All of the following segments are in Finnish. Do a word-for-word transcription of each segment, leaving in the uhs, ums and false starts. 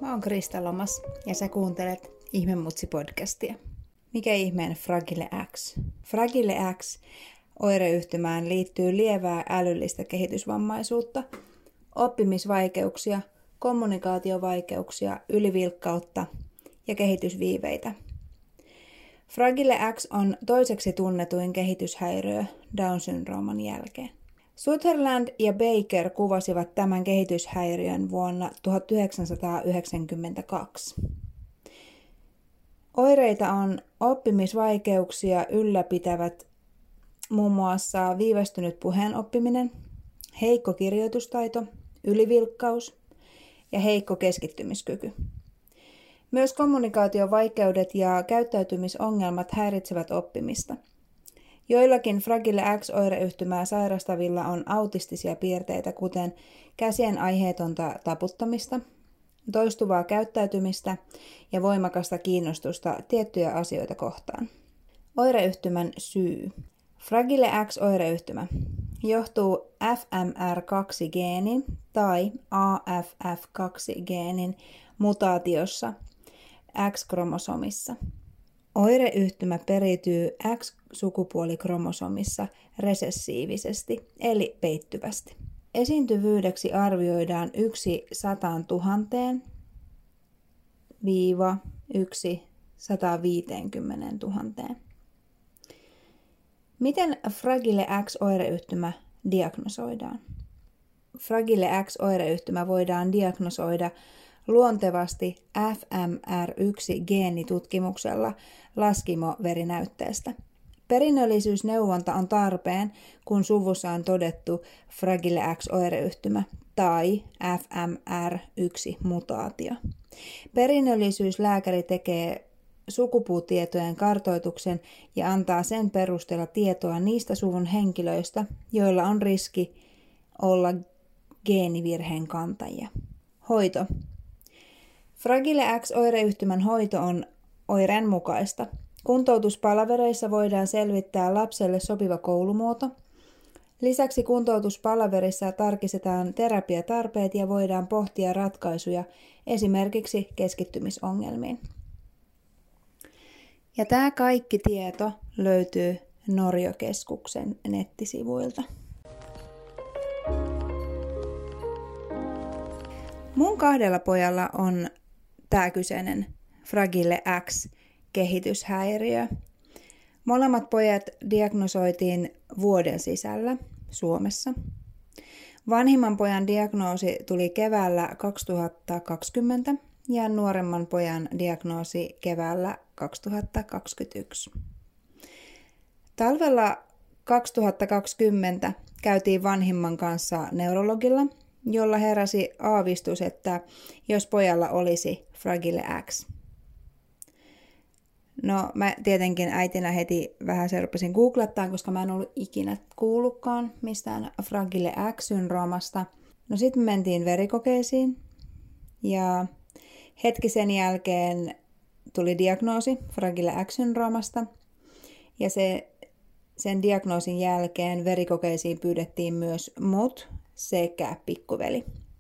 Mä oon Krista Lomas ja sä kuuntelet Ihmemutsi-podcastia. Mikä ihmeen Fragile X? Fragile X oireyhtymään liittyy lievää älyllistä kehitysvammaisuutta, oppimisvaikeuksia, kommunikaatiovaikeuksia, ylivilkkautta ja kehitysviiveitä. Fragile X on toiseksi tunnetuin kehityshäiriö Down-syndrooman jälkeen. Sutherland ja Baker kuvasivat tämän kehityshäiriön vuonna tuhatyhdeksänsataayhdeksänkymmentäkaksi. Oireita on oppimisvaikeuksia ylläpitävät muun muassa viivästynyt puheen oppiminen, heikko kirjoitustaito, ylivilkkaus ja heikko keskittymiskyky. Myös kommunikaatiovaikeudet ja käyttäytymisongelmat häiritsevät oppimista. Joillakin Fragile X-oireyhtymää sairastavilla on autistisia piirteitä, kuten käsien aiheetonta taputtamista, toistuvaa käyttäytymistä ja voimakasta kiinnostusta tiettyjä asioita kohtaan. Oireyhtymän syy. Fragile X-oireyhtymä johtuu F M R kaksi -geenin tai A F F kaksi -geenin mutaatiossa X-kromosomissa. Oireyhtymä periytyy X-sukupuolikromosomissa resessiivisesti eli peittyvästi. Esiintyvyydeksi arvioidaan yksi sataan tuhanteen viiva yksi sataan viiteenkymmeneen tuhanteen. Miten Fragile X-oireyhtymä diagnosoidaan? Fragile X-oireyhtymä voidaan diagnosoida luontevasti F M R yksi -geenitutkimuksella laskimoverinäytteestä. Perinnöllisyysneuvonta on tarpeen, kun suvussa on todettu Fragile X-oireyhtymä tai F M R yksi -mutaatio. Perinnöllisyyslääkäri tekee sukupuutietojen kartoituksen ja antaa sen perusteella tietoa niistä suvun henkilöistä, joilla on riski olla geenivirheen kantajia. Hoito. Fragile X-oireyhtymän hoito on oireen mukaista. Kuntoutuspalavereissa voidaan selvittää lapselle sopiva koulumuoto. Lisäksi kuntoutuspalaverissa tarkistetaan terapiatarpeet ja voidaan pohtia ratkaisuja esimerkiksi keskittymisongelmiin. Ja tämä kaikki tieto löytyy Norjo-keskuksen nettisivuilta. Mun kahdella pojalla on tämä kyseinen Fragile X-kehityshäiriö. Molemmat pojat diagnosoitiin vuoden sisällä Suomessa. Vanhimman pojan diagnoosi tuli keväällä kaksituhattakaksikymmentä ja nuoremman pojan diagnoosi keväällä kaksituhattakaksikymmentäyksi. Talvella kaksituhattakaksikymmentä käytiin vanhimman kanssa neurologilla, jolla heräsi aavistus, että jos pojalla olisi Fragile X. No mä tietenkin äitinä heti vähän se rupesin googlettaan, koska mä en ollut ikinä kuullutkaan mistään Fragile X-syndroomasta. No sitten me mentiin verikokeisiin ja hetki sen jälkeen tuli diagnoosi Fragile X-syndroomasta ja se, sen diagnoosin jälkeen verikokeisiin pyydettiin myös mut sekä pikkuveli.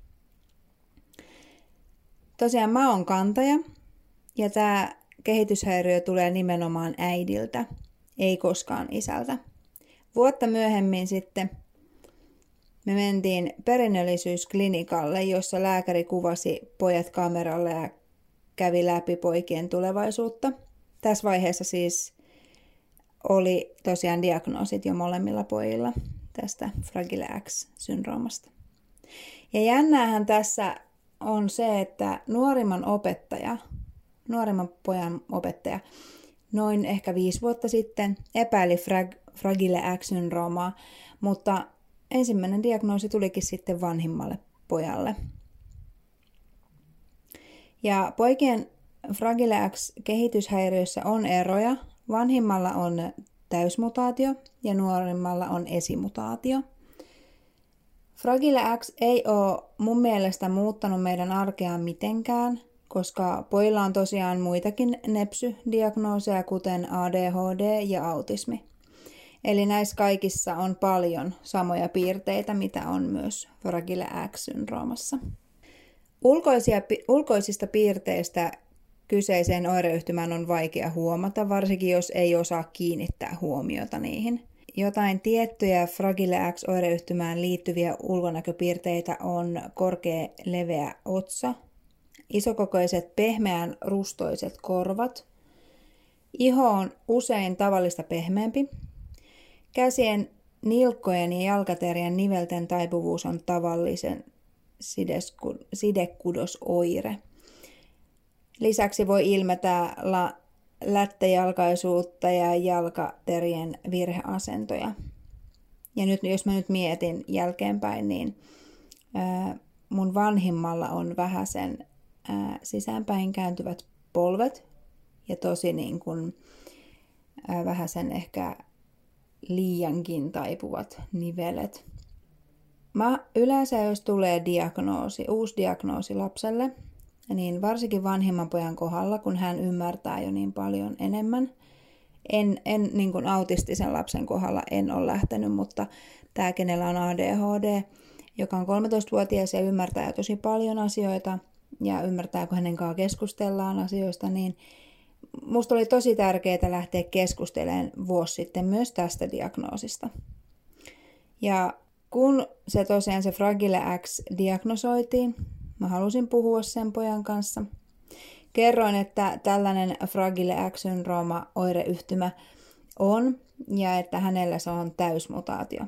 Tosiaan mä oon kantaja ja tämä kehityshäiriö tulee nimenomaan äidiltä, ei koskaan isältä. Vuotta myöhemmin sitten me mentiin perinnöllisyysklinikalle, jossa lääkäri kuvasi pojat kameralle ja kävi läpi poikien tulevaisuutta. Tässä vaiheessa siis oli tosiaan diagnoosit jo molemmilla pojilla tästä Fragile X-syndroomasta. Ja jännäähän tässä on se, että nuorimman opettaja, nuorimman pojan opettaja, noin ehkä viisi vuotta sitten epäili frag- Fragile X-syndroomaa, mutta ensimmäinen diagnoosi tulikin sitten vanhimmalle pojalle. Ja poikien Fragile X-kehityshäiriössä on eroja. Vanhimmalla on täysmutaatio ja nuorimmalla on esimutaatio. Fragile X ei ole mun mielestä muuttanut meidän arkea mitenkään, koska pojilla on tosiaan muitakin nepsy-diagnooseja, kuten A D H D ja autismi. Eli näissä kaikissa on paljon samoja piirteitä, mitä on myös Fragile X-syndroomassa. Ulkoisia, ulkoisista piirteistä kyseiseen oireyhtymään on vaikea huomata, varsinkin jos ei osaa kiinnittää huomiota niihin. Jotain tiettyjä Fragile X-oireyhtymään liittyviä ulkonäköpiirteitä on korkea leveä otsa, isokokoiset pehmeän rustoiset korvat, iho on usein tavallista pehmeämpi, käsien, nilkkojen ja jalkaterien nivelten taipuvuus on tavallisen sidekudosoire. Lisäksi voi ilmetä la- lättäjalkaisuutta ja jalkaterien virheasentoja. Ja nyt jos mä nyt mietin jälkeenpäin, niin ää, mun vanhimmalla on vähäsen ää, sisäänpäin kääntyvät polvet ja tosi niin kuin, ää, vähäsen ehkä liiankin taipuvat nivelet. Mä yleensä jos tulee diagnoosi, uusi diagnoosi lapselle, niin varsinkin vanhimman pojan kohdalla, kun hän ymmärtää jo niin paljon enemmän. En, en niin kuin autistisen lapsen kohdalla en ole lähtenyt, mutta tämä, kenellä on A D H D, joka on kolmetoistavuotias ja ymmärtää jo tosi paljon asioita ja ymmärtää, kun hänen kanssaan keskustellaan asioista, niin musta oli tosi tärkeää lähteä keskustelemaan vuosi sitten myös tästä diagnoosista. Ja kun se tosiaan se Fragile X diagnosoitiin, mä halusin puhua sen pojan kanssa. Kerroin, että tällainen Fragile X-syndrooma oireyhtymä on ja että hänellä se on täysmutaatio.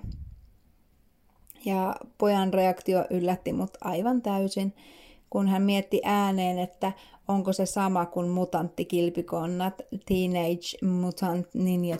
Ja pojan reaktio yllätti mut aivan täysin, kun hän mietti ääneen, että onko se sama kuin mutanttikilpikonnat, Teenage Mutant Ninja,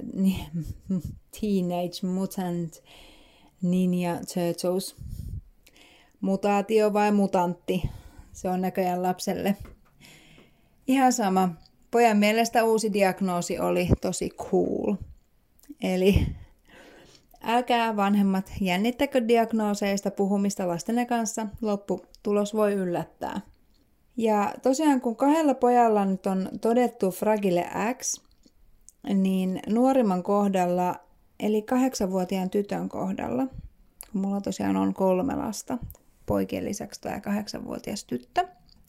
Teenage Mutant Ninja Turtles. Mutaatio vai mutantti? Se on näköjään lapselle ihan sama. Pojan mielestä uusi diagnoosi oli tosi cool. Eli älkää vanhemmat jännittäkö diagnooseista puhumista lastenne kanssa. Lopputulos voi yllättää. Ja tosiaan kun kahdella pojalla nyt on todettu Fragile X, niin nuorimman kohdalla, eli kahdeksanvuotiaan tytön kohdalla, kun mulla tosiaan on kolme lasta, poikien lisäksi tämä kahdeksanvuotias tyttö,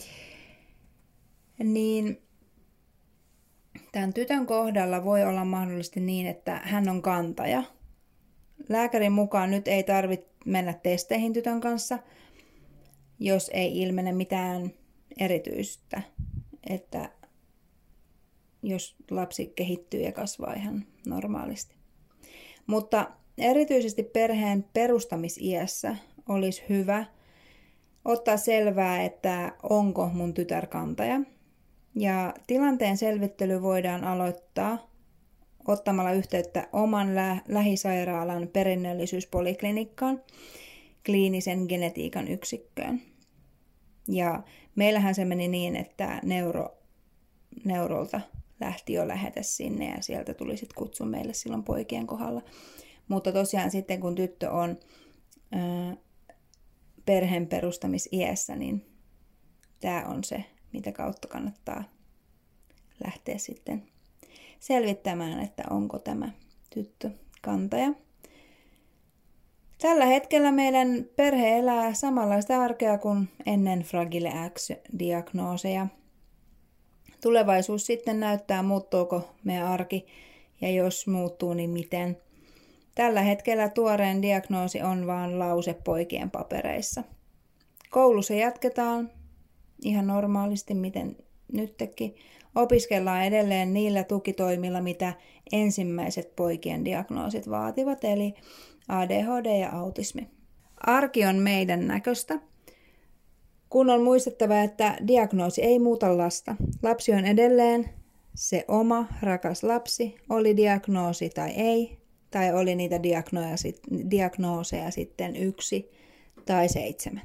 niin tämän tytön kohdalla voi olla mahdollisesti niin, että hän on kantaja. Lääkärin mukaan nyt ei tarvitse mennä testeihin tytön kanssa, jos ei ilmene mitään erityistä, että jos lapsi kehittyy ja kasvaa ihan normaalisti. Mutta erityisesti perheen perustamisiässä olisi hyvä ottaa selvää, että onko mun tytär kantaja. Ja tilanteen selvittely voidaan aloittaa ottamalla yhteyttä oman lä- lähisairaalan perinnöllisyyspoliklinikkaan, kliinisen genetiikan yksikköön. Ja meillähän se meni niin, että neuro, neurolta lähti jo lähetä sinne ja sieltä tuli sitten kutsu meille silloin poikien kohdalla. Mutta tosiaan sitten kun tyttö on ää, perheen perustamisiässä, niin tämä on se, mitä kautta kannattaa lähteä sitten selvittämään, että onko tämä tyttö kantaja. Tällä hetkellä meidän perhe elää samanlaista arkea kuin ennen Fragile X-diagnooseja. Tulevaisuus sitten näyttää, muuttuuko meidän arki ja jos muuttuu, niin miten. Tällä hetkellä tuoreen diagnoosi on vain lause poikien papereissa. Koulussa jatketaan ihan normaalisti, miten nytkin. Opiskellaan edelleen niillä tukitoimilla, mitä ensimmäiset poikien diagnoosit vaativat, eli A D H D ja autismi. Arki on meidän näköistä, kun on muistettava, että diagnoosi ei muuta lasta. Lapsi on edelleen se oma rakas lapsi, oli diagnoosi tai ei, tai oli niitä diagnooseja sitten yksi tai seitsemän.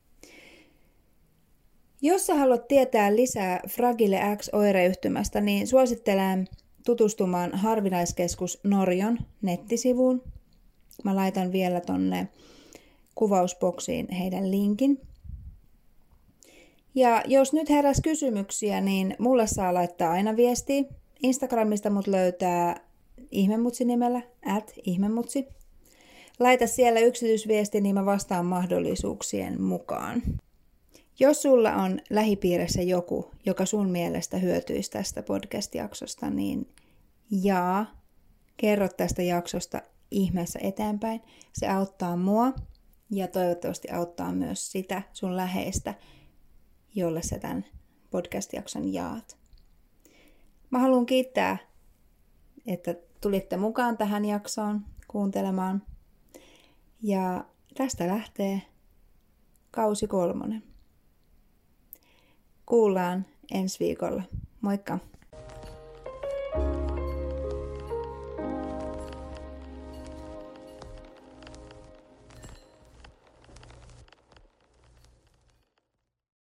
Jos sä haluat tietää lisää Fragile X-oireyhtymästä, niin suosittelen tutustumaan Harvinaiskeskus Norjon nettisivuun. Mä laitan vielä tonne kuvausboksiin heidän linkin. Ja jos nyt heräs kysymyksiä, niin mulle saa laittaa aina viestiä. Instagramista mut löytää ihmemutsi nimellä, at ihmemutsi. Laita siellä yksityisviesti, niin mä vastaan mahdollisuuksien mukaan. Jos sulla on lähipiirissä joku, joka sun mielestä hyötyisi tästä podcast-jaksosta, niin jaa, kerro tästä jaksosta ihmeessä eteenpäin. Se auttaa mua ja toivottavasti auttaa myös sitä sun läheistä, jolle sä tämän podcast-jakson jaat. Mä haluan kiittää, että tulitte mukaan tähän jaksoon kuuntelemaan. Ja tästä lähtee kausi kolmonen. Kuullaan ensi viikolla. Moikka!